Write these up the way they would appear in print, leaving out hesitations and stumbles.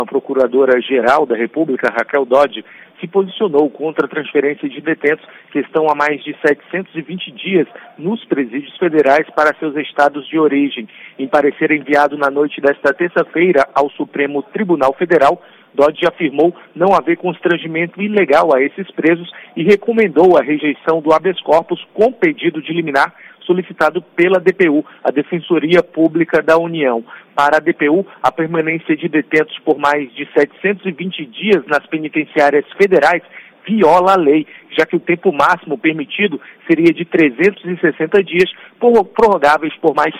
A Procuradora-Geral da República, Raquel Dodge, se posicionou contra a transferência de detentos que estão há mais de 720 dias nos presídios federais para seus estados de origem. Em parecer enviado na noite desta terça-feira ao Supremo Tribunal Federal, Dodge afirmou não haver constrangimento ilegal a esses presos e recomendou a rejeição do habeas corpus com pedido de liminar solicitado pela DPU, a Defensoria Pública da União. Para a DPU, a permanência de detentos por mais de 720 dias nas penitenciárias federais viola a lei, já que o tempo máximo permitido seria de 360 dias, prorrogáveis por mais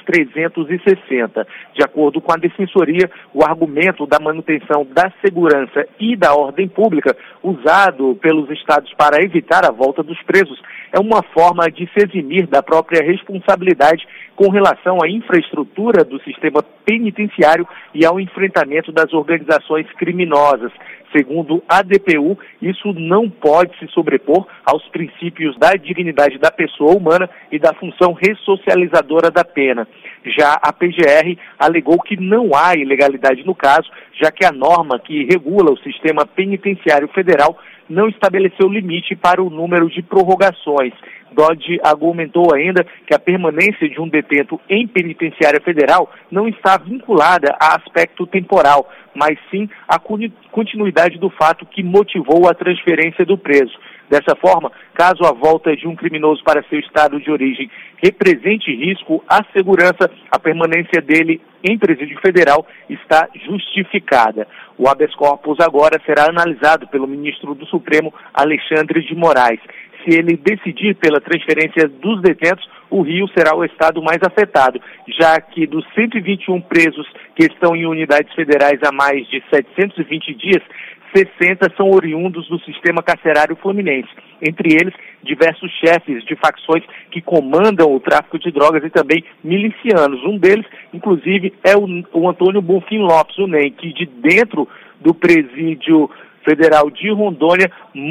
360. De acordo com a Defensoria, o argumento da manutenção da segurança e da ordem pública usado pelos estados para evitar a volta dos presos é uma forma de se eximir da própria responsabilidade com relação à infraestrutura do sistema penitenciário e ao enfrentamento das organizações criminosas. Segundo a DPU, isso não pode se sobrepor aos princípios da dignidade da pessoa humana e da função ressocializadora da pena. Já a PGR alegou que não há ilegalidade no caso, já que a norma que regula o sistema penitenciário federal não estabeleceu limite para o número de prorrogações. Dodge argumentou ainda que a permanência de um detento em penitenciária federal não está vinculada a aspecto temporal, mas sim à continuidade do fato que motivou a transferência do preso. Dessa forma, caso a volta de um criminoso para seu estado de origem represente risco à segurança, a permanência dele em presídio federal está justificada. O habeas corpus agora será analisado pelo ministro do Supremo, Alexandre de Moraes. Se ele decidir pela transferência dos detentos, o Rio será o estado mais afetado, já que dos 121 presos que estão em unidades federais há mais de 720 dias, 60 são oriundos do sistema carcerário fluminense, entre eles diversos chefes de facções que comandam o tráfico de drogas e também milicianos. Um deles, inclusive, é o Antônio Bonfim Lopes, o NEM, que de dentro do presídio federal de Rondônia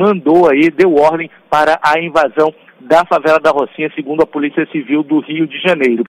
deu ordem para a invasão da favela da Rocinha, segundo a Polícia Civil do Rio de Janeiro.